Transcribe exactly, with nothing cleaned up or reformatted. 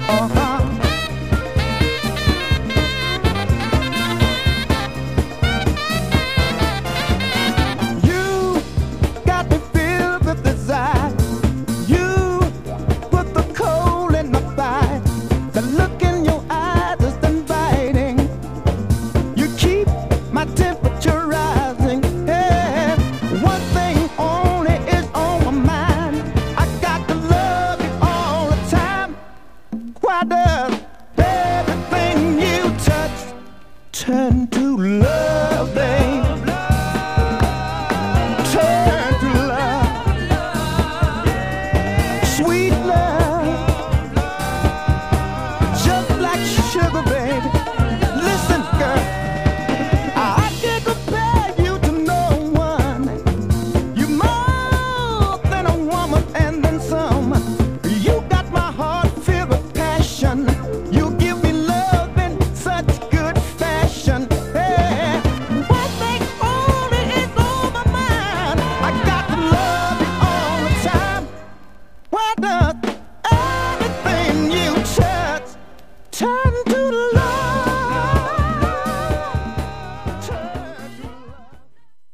Uh-huh. You got me filled with desire. You put the coal in the fire. The look in your eyes is inviting. You keep my temperature rising. Hey, one thing only is on my mind. I got to love you all the time. Why does